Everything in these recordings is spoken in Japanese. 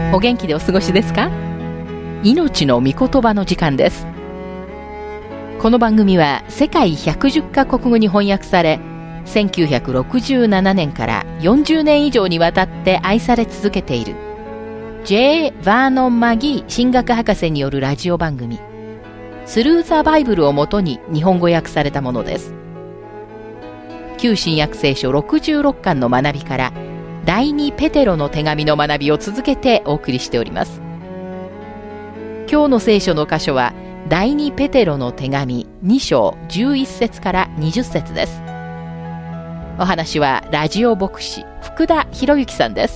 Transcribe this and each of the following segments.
お元気でお過ごしですか？命の御言葉の時間です。この番組は世界110カ国語に翻訳され、1967年から40年以上にわたって愛され続けている J. バーノン・マギー神学博士によるラジオ番組スルー・ザ・バイブルをもとに日本語訳されたものです。旧新約聖書66巻の学びから第2ペテロの手紙の学びを続けてお送りしております。今日の聖書の箇所は第2ペテロの手紙2章11節から20節です。お話はラジオ牧師福田博之さんです。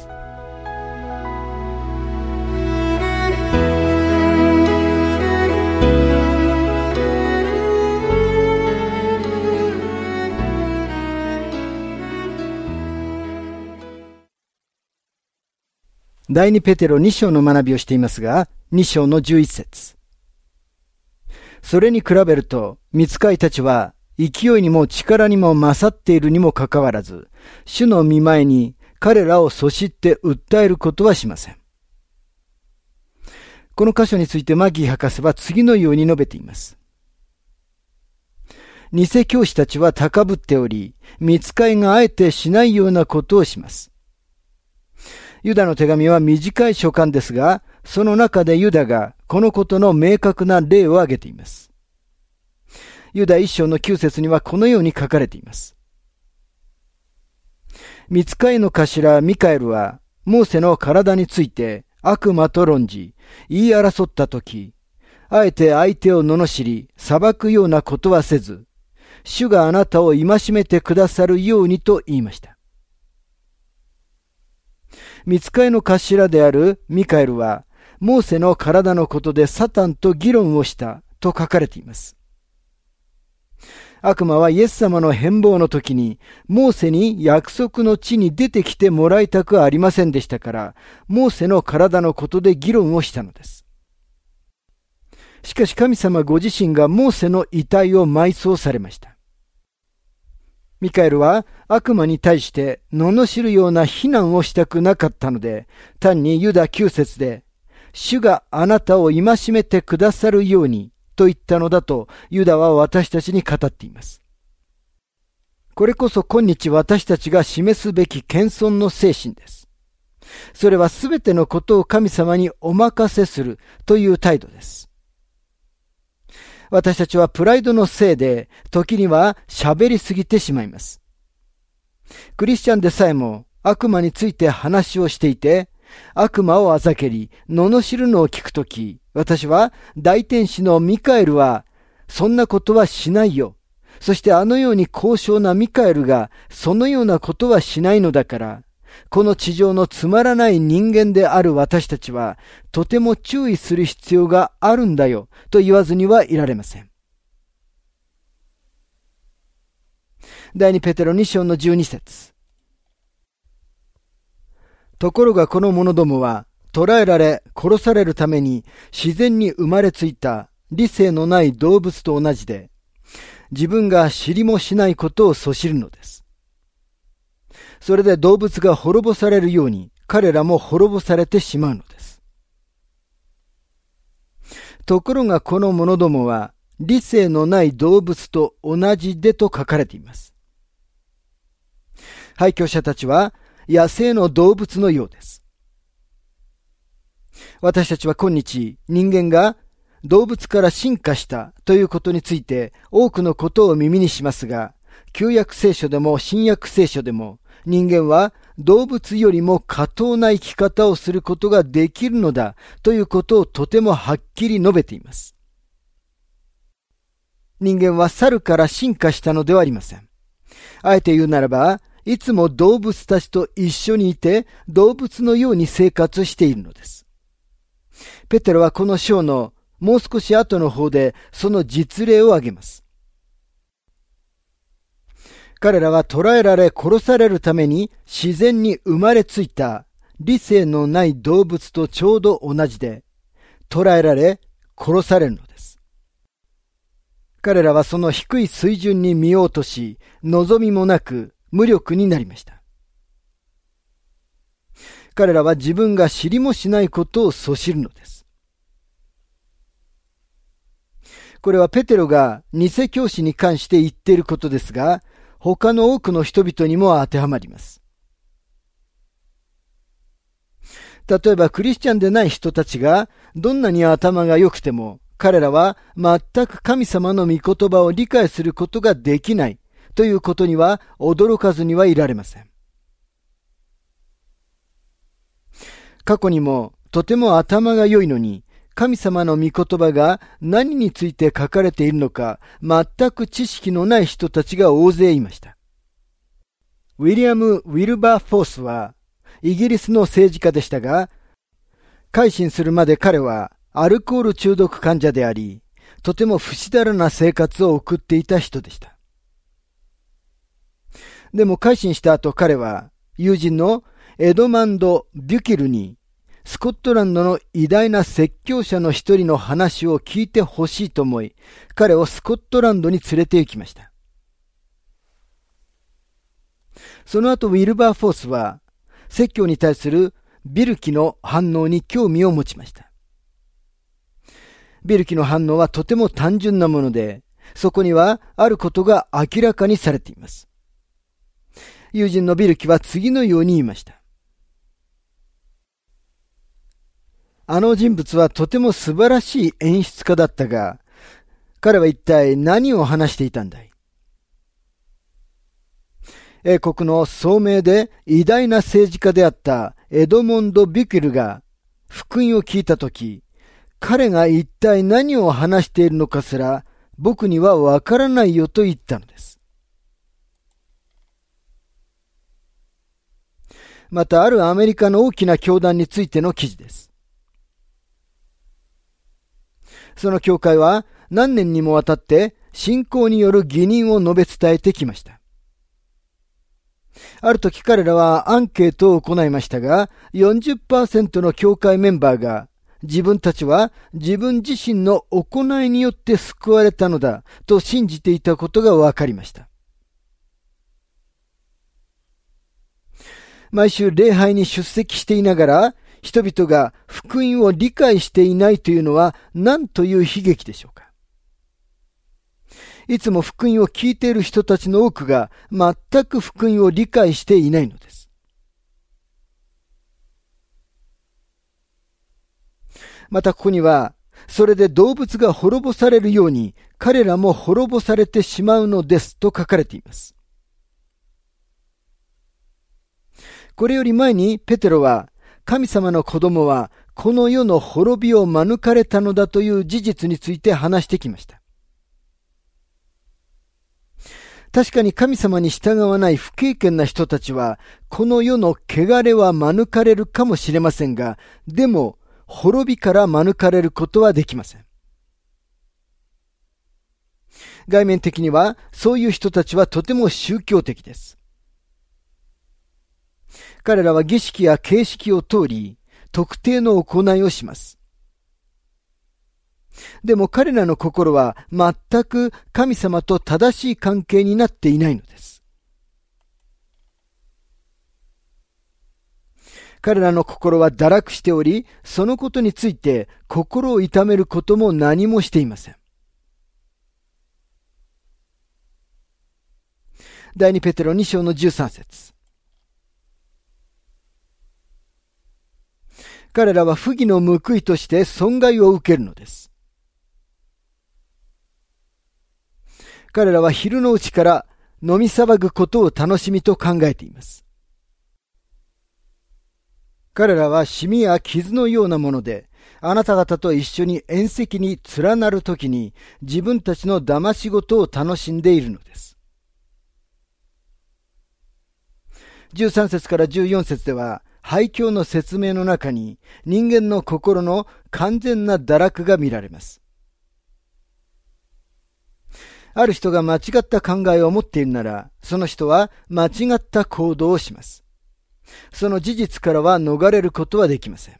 第2ペテロ2章の学びをしていますが、2章の11節。それに比べると、御使いたちは、勢いにも力にも勝っているにもかかわらず、主の御前に彼らをそしって訴えることはしません。この箇所についてマギー博士は次のように述べています。偽教師たちは高ぶっており、御使いがあえてしないようなことをします。ユダの手紙は短い書簡ですが、その中でユダがこのことの明確な例を挙げています。ユダ1章の9節にはこのように書かれています。御使いの頭ミカエルは、モーセの体について悪魔と論じ、言い争ったとき、あえて相手を罵り、裁くようなことはせず、主があなたを戒めてくださるようにと言いました。御使いの頭であるミカエルは、モーセの体のことでサタンと議論をしたと書かれています。悪魔はイエス様の変貌の時に、モーセに約束の地に出てきてもらいたくありませんでしたから、モーセの体のことで議論をしたのです。しかし神様ご自身がモーセの遺体を埋葬されました。ミカエルは悪魔に対して罵るような非難をしたくなかったので、単にユダ9節で、主があなたを戒めてくださるようにと言ったのだとユダは私たちに語っています。これこそ今日私たちが示すべき謙遜の精神です。それはすべてのことを神様にお任せするという態度です。私たちはプライドのせいで時には喋りすぎてしまいます。クリスチャンでさえも悪魔について話をしていて、悪魔をあざけり、罵るのを聞くとき、私は大天使のミカエルは、そんなことはしないよ。そしてあのように高尚なミカエルが、そのようなことはしないのだから、この地上のつまらない人間である私たちは、とても注意する必要があるんだよ、と言わずにはいられません。第2ペテロ2章の12節。ところがこの者どもは、捕らえられ殺されるために自然に生まれついた理性のない動物と同じで、自分が知りもしないことをそしるのです。それで動物が滅ぼされるように、彼らも滅ぼされてしまうのです。ところがこの者どもは、理性のない動物と同じでと書かれています。廃墟者たちは、野生の動物のようです。私たちは今日、人間が動物から進化したということについて多くのことを耳にしますが、旧約聖書でも新約聖書でも人間は動物よりも下等な生き方をすることができるのだということをとてもはっきり述べています。人間は猿から進化したのではありません。あえて言うならば、いつも動物たちと一緒にいて動物のように生活しているのです。ペテロはこの章のもう少し後の方でその実例を挙げます。彼らは捕らえられ殺されるために自然に生まれついた理性のない動物とちょうど同じで、捕らえられ殺されるのです。彼らはその低い水準に見ようとし、望みもなく無力になりました。 彼らは自分が知りもしないことをそしるのです。これはペテロが偽教師に関して言っていることですが、他の多くの人々にも当てはまります。例えばクリスチャンでない人たちがどんなに頭が良くても、彼らは全く神様の御言葉を理解することができないということには驚かずにはいられません。過去にもとても頭が良いのに、神様の御言葉が何について書かれているのか全く知識のない人たちが大勢いました。ウィリアム・ウィルバーフォースはイギリスの政治家でしたが、改心するまで彼はアルコール中毒患者であり、とても不死だらな生活を送っていた人でした。でも改心した後、彼は友人のエドマンド・ビュキルにスコットランドの偉大な説教者の一人の話を聞いてほしいと思い、彼をスコットランドに連れて行きました。その後ウィルバーフォースは説教に対するビルキの反応に興味を持ちました。ビルキの反応はとても単純なもので、そこにはあることが明らかにされています。友人のビルキは次のように言いました。あの人物はとても素晴らしい演出家だったが、彼は一体何を話していたんだい？英国の聡明で偉大な政治家であったエドモンド・ビュキルが福音を聞いたとき、彼が一体何を話しているのかすら僕にはわからないよと言ったのです。またあるアメリカの大きな教団についての記事です。その教会は何年にもわたって信仰による義認を述べ伝えてきました。ある時彼らはアンケートを行いましたが、40% の教会メンバーが自分たちは自分自身の行いによって救われたのだと信じていたことが分かりました。毎週礼拝に出席していながら、人々が福音を理解していないというのは何という悲劇でしょうか。いつも福音を聞いている人たちの多くが全く福音を理解していないのです。またここには、それで動物が滅ぼされるように彼らも滅ぼされてしまうのですと書かれています。これより前にペテロは、神様の子供はこの世の滅びを免れたのだという事実について話してきました。確かに神様に従わない不経験な人たちはこの世の汚れは免れるかもしれませんが、でも滅びから免れることはできません。外面的にはそういう人たちはとても宗教的です。彼らは儀式や形式を通り、特定の行いをします。でも彼らの心は全く神様と正しい関係になっていないのです。彼らの心は堕落しており、そのことについて心を痛めることも何もしていません。第2ペテロ2章の13節。彼らは不義の報いとして損害を受けるのです。彼らは昼のうちから飲み騒ぐことを楽しみと考えています。彼らはシミや傷のようなもので、あなた方と一緒に宴席に連なるときに自分たちの騙し事を楽しんでいるのです。13節から14節では、廃墟の説明の中に人間の心の完全な堕落が見られます。ある人が間違った考えを持っているなら、その人は間違った行動をします。その事実からは逃れることはできません。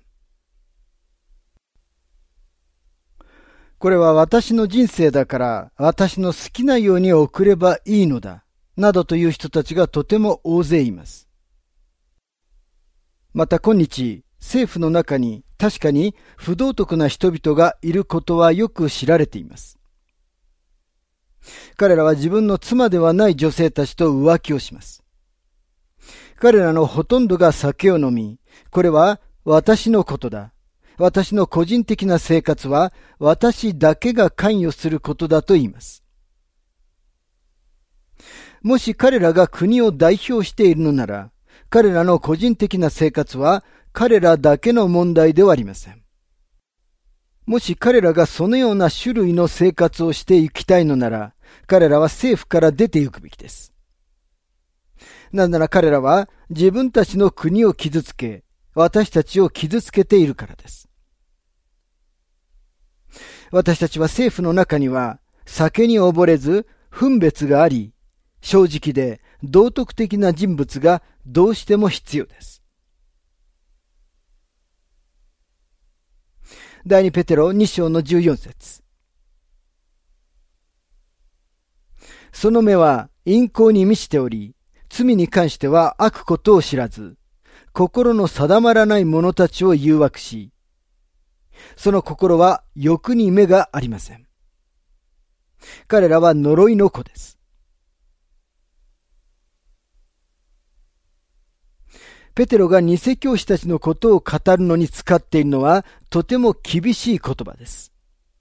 これは私の人生だから私の好きなように送ればいいのだ、などという人たちがとても大勢います。 また今日、政府の中に確かに不道徳な人々がいることはよく知られています。彼らは自分の妻ではない女性たちと浮気をします。彼らのほとんどが酒を飲み、これは私のことだ。私の個人的な生活は私だけが関与することだと言います。もし彼らが国を代表しているのなら、彼らの個人的な生活は彼らだけの問題ではありません。もし彼らがそのような種類の生活をしていきたいのなら、彼らは政府から出て行くべきです。なぜなら彼らは自分たちの国を傷つけ、私たちを傷つけているからです。私たちは政府の中には酒に溺れず分別があり、正直で道徳的な人物がどうしても必要です。第2ペテロ2章の14節。その目は陰行に満ちており、罪に関しては悪ことを知らず、心の定まらない者たちを誘惑し、その心は欲に目がありません。彼らは呪いの子です。ペテロが偽教師たちのことを語るのに使っているのはとても厳しい言葉です。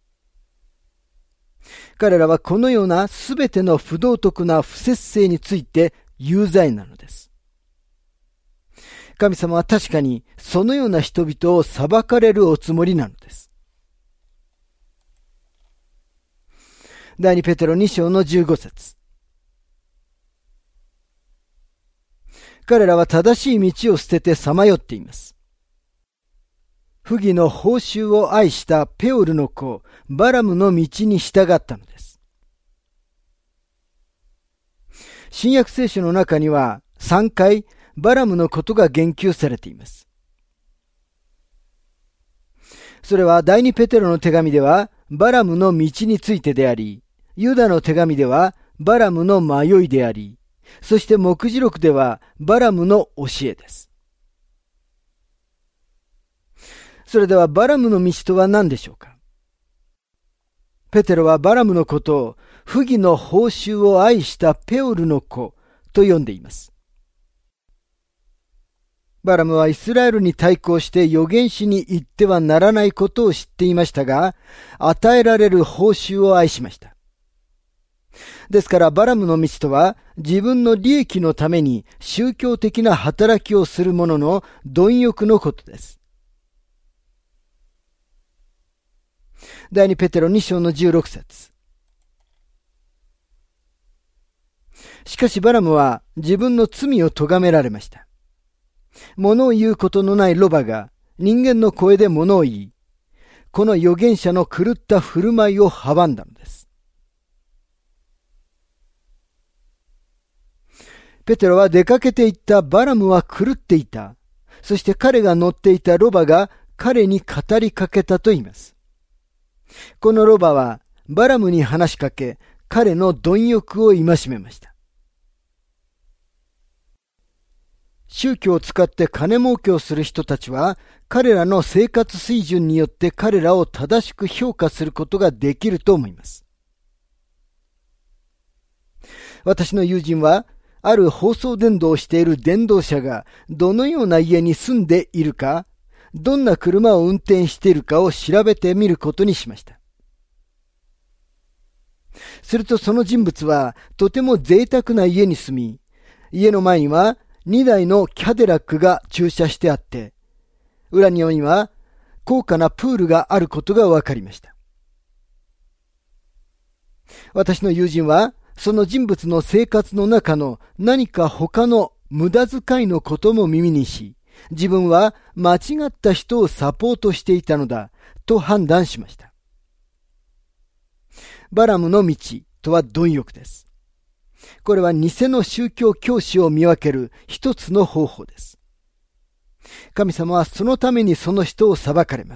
彼らはこのようなすべての不道徳な不節制について有罪なのです。神様は確かにそのような人々を裁かれるおつもりなのです。第2ペテロ2章の15節。彼らは正しい道を捨ててさまよっています。不義の報酬を愛したペオルの子、バラムの道に従ったのです。新約聖書の中には3回バラムのことが言及されています。それは第2ペテロの手紙ではバラムの道についてであり、ユダの手紙ではバラムの迷いであり、そして目次録ではバラムの教えです。それではバラムの道とは何でしょうか。ペテロはバラムのことを不義の報酬を愛したペオルの子と呼んでいます。バラムはイスラエルに対抗して預言者に言ってはならないことを知っていましたが、与えられる報酬を愛しました。ですからバラムの道とは自分の利益のために宗教的な働きをする者の貪欲のことです。第2ペテロ2章の16節。しかしバラムは自分の罪を咎められました。物を言うことのないロバが人間の声で物を言い、この預言者の狂った振る舞いを阻んだのです。ペテロは出かけていったバラムは狂っていた。そして彼が乗っていたロバが彼に語りかけたと言います。このロバはバラムに話しかけ、彼の貪欲を戒めました。宗教を使って金儲けをする人たちは、彼らの生活水準によって彼らを正しく評価することができると思います。私の友人は、ある放送伝道をしている伝道者がどのような家に住んでいるか、どんな車を運転しているかを調べてみることにしました。するとその人物はとても贅沢な家に住み、家の前には2台のキャデラックが駐車してあって、裏庭には高価なプールがあることが分かりました。私の友人はその人物の生活の中の何か他の無駄遣いのことも耳にし、自分は間違った人をサポートしていたのだと判断しました。バラムの道とは貪欲です。これは偽の宗教教師を見分ける一つの方法です。神様はそのためにその人を裁かれます。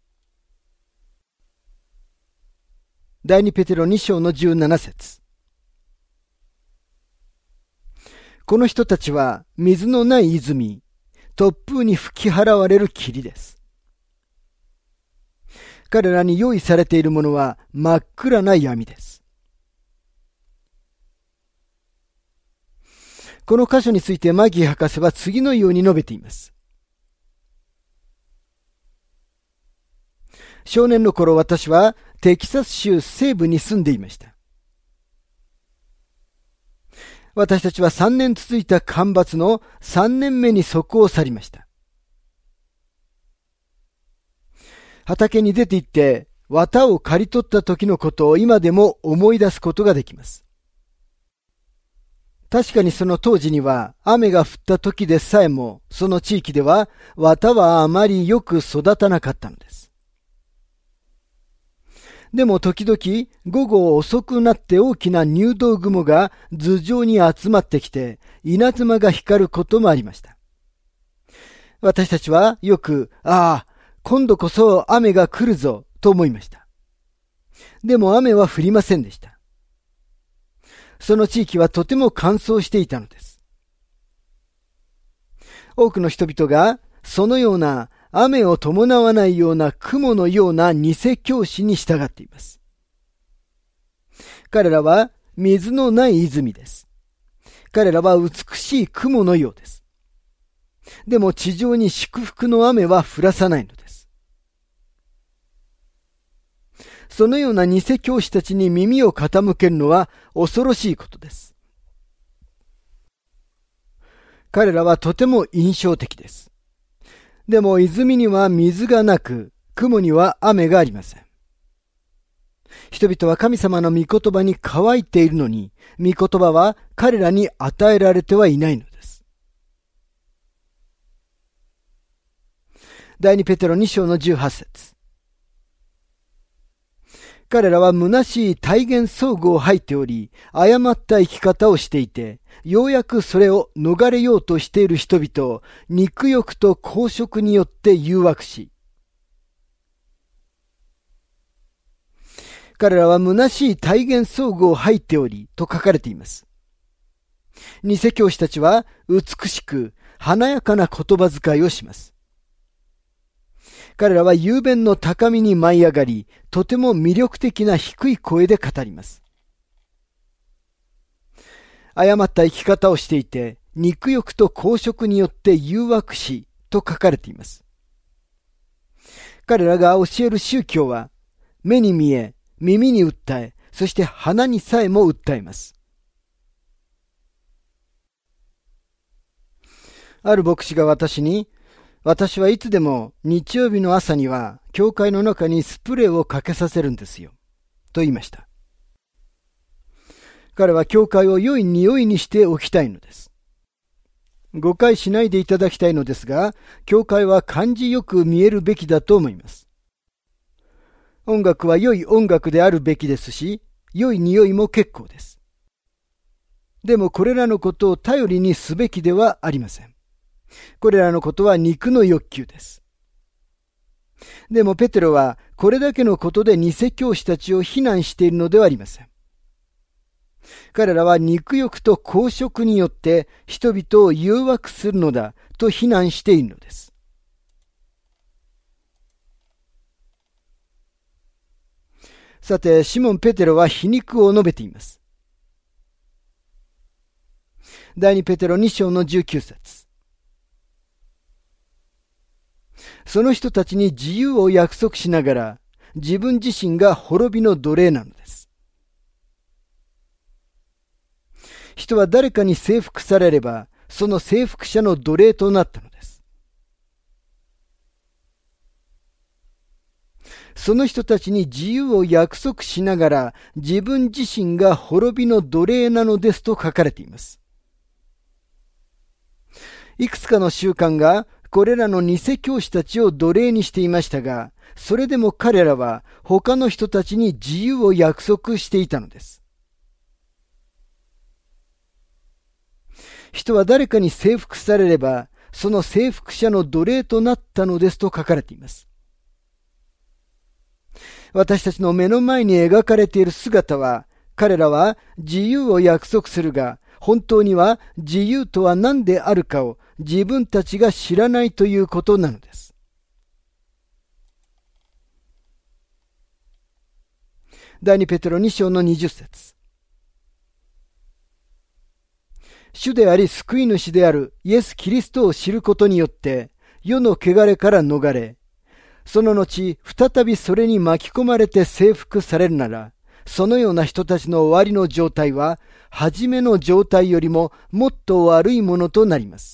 第2ペテロ2章の17節。この人たちは水のない泉、 突風に吹き払われる霧です。彼らに用意されているものは真っ暗な闇です。この箇所についてマギー博士は次のように述べています。少年の頃、私はテキサス州西部に住んでいました。私たちは3年続いた干ばつの3年目にそこを去りました。畑に出て行って綿を刈り取った時のことを今でも思い出すことができます。確かにその当時には雨が降った時でさえもその地域では綿はあまりよく育たなかったのです。でも時々午後遅くなって大きな入道雲が頭上に集まってきて稲妻が光ることもありました。私たちはよく、今度こそ雨が来るぞと思いました。でも雨は降りませんでした。その地域はとても乾燥していたのです。多くの人々がそのような雨を伴わないような雲のような偽教師に従っています。彼らは水のない泉です。彼らは美しい雲のようです。でも地上に祝福の雨は降らさないのです。そのような偽教師たちに耳を傾けるのは恐ろしいことです。彼らはとても印象的です。でも泉には水がなく、雲には雨がありません。人々は神様の御言葉に乾いているのに、御言葉は彼らに与えられてはいないのです。第二ペテロ2章の18節。彼らは虚しい体現相互を吐いており、誤った生き方をしていて、ようやくそれを逃れようとしている人々を肉欲と好色によって誘惑し、彼らは虚しい体現相互を吐いておりと書かれています。偽教師たちは美しく華やかな言葉遣いをします。彼らは雄弁の高みに舞い上がり、とても魅力的な低い声で語ります。誤った生き方をしていて、肉欲と好色によって誘惑し、と書かれています。彼らが教える宗教は、目に見え、耳に訴え、そして鼻にさえも訴えます。ある牧師が私はいつでも日曜日の朝には教会の中にスプレーをかけさせるんですよ、と言いました。彼は教会を良い匂いにしておきたいのです。誤解しないでいただきたいのですが、教会は感じよく見えるべきだと思います。音楽は良い音楽であるべきですし、良い匂いも結構です。でもこれらのことを頼りにすべきではありません。これらのことは肉の欲求です。でもペテロはこれだけのことで偽教師たちを非難しているのではありません。彼らは肉欲と好色によって人々を誘惑するのだと非難しているのです。さて、シモン・ペテロは皮肉を述べています。第二ペテロ2章の19節。その人たちに自由を約束しながら、自分自身が滅びの奴隷なのです。人は誰かに征服されれば、その征服者の奴隷となったのです。その人たちに自由を約束しながら、自分自身が滅びの奴隷なのですと書かれています。いくつかの習慣が、これらの偽教師たちを奴隷にしていましたが、それでも彼らは他の人たちに自由を約束していたのです。人は誰かに征服されれば、その征服者の奴隷となったのですと書かれています。私たちの目の前に描かれている姿は、彼らは自由を約束するが、本当には自由とは何であるかを自分たちが知らないということなのです。第2ペテロ2章の20節。主であり救い主であるイエス・キリストを知ることによって世の汚れから逃れ、その後再びそれに巻き込まれて征服されるなら、そのような人たちの終わりの状態は初めの状態よりももっと悪いものとなります。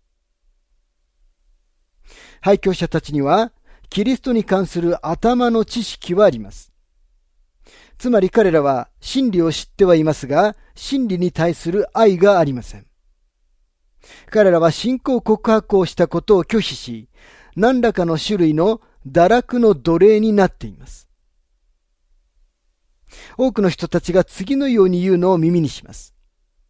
廃墟者たちにはキリストに関する頭の知識はあります。つまり彼らは真理を知ってはいますが、真理に対する愛がありません。彼らは信仰告白をしたことを拒否し、何らかの種類の堕落の奴隷になっています。多くの人たちが次のように言うのを耳にします。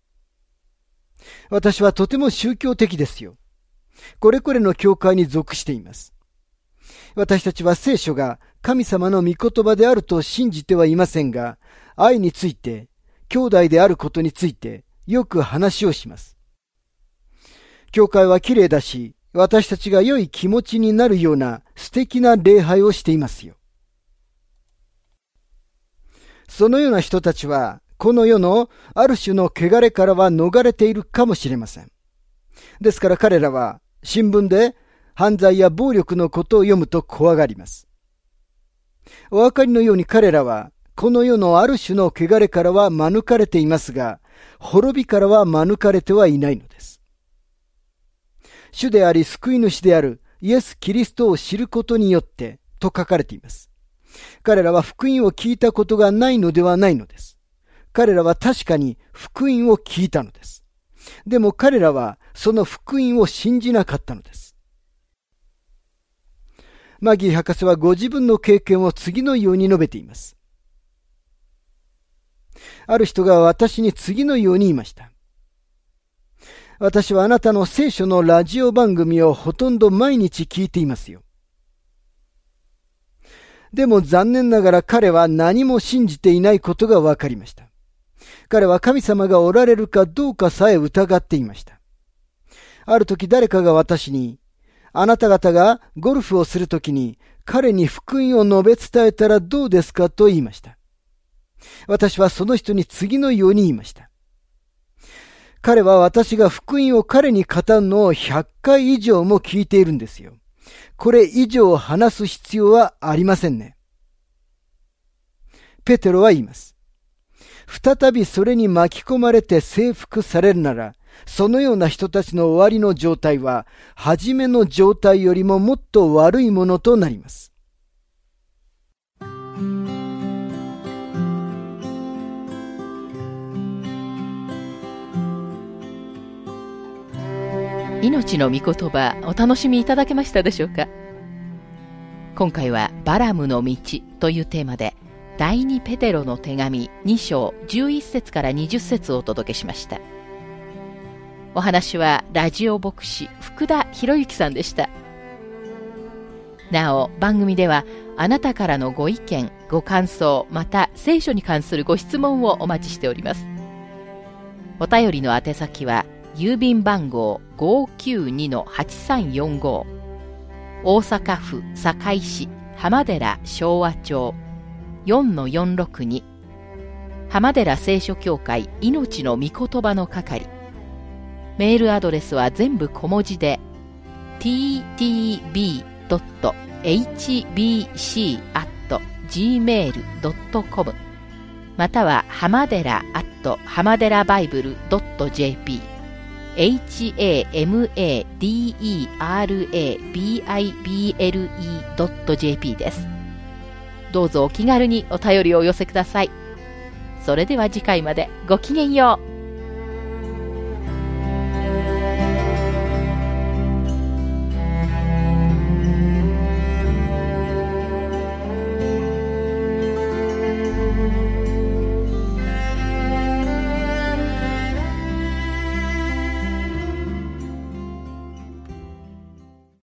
私はとても宗教的ですよ。これこれの教会に属しています。私たちは聖書が神様の御言葉であると信じてはいませんが、愛について、兄弟であることについてよく話をします。教会は綺麗だし、私たちが良い気持ちになるような素敵な礼拝をしていますよ。そのような人たちは、この世のある種の汚れからは逃れているかもしれません。ですから彼らは新聞で犯罪や暴力のことを読むと怖がります。お分かりのように彼らはこの世のある種の汚れからは免れていますが、滅びからは免れてはいないのです。主であり救い主であるイエス・キリストを知ることによってと書かれています。彼らは福音を聞いたことがないのではないのです。彼らは確かに福音を聞いたのです。でも彼らはその福音を信じなかったのです。マギー博士はご自分の経験を次のように述べています。ある人が私に次のように言いました。私はあなたの聖書のラジオ番組をほとんど毎日聞いていますよ。でも残念ながら彼は何も信じていないことが分かりました。彼は神様がおられるかどうかさえ疑っていました。ある時誰かが私に、あなた方がゴルフをするときに彼に福音を述べ伝えたらどうですかと言いました。私はその人に次のように言いました。彼は私が福音を彼に語るのを100回以上も聞いているんですよ。これ以上話す必要はありませんね。ペテロは言います。再びそれに巻き込まれて征服されるなら、そのような人たちの終わりの状態は、初めの状態よりももっと悪いものとなります。 命の御言葉、お楽しみいただけましたでしょうか。今回はバラムの道というテーマで、第2ペテロの手紙2章11節から20節をお届けしました。お話はラジオ牧師福田博之さんでした。なお番組ではあなたからのご意見ご感想また聖書に関するご質問をお待ちしております。お便りの宛先は郵便番号 592-8345 大阪府堺市浜寺昭和町 4-462 浜寺聖書協会命の御言葉の係。メールアドレスは全部小文字で ttb.hbc@gmail.com または浜寺浜寺バイブル .jp hamaderabible.jp です。どうぞお気軽にお便りをお寄せください。それでは次回までごきげんよう。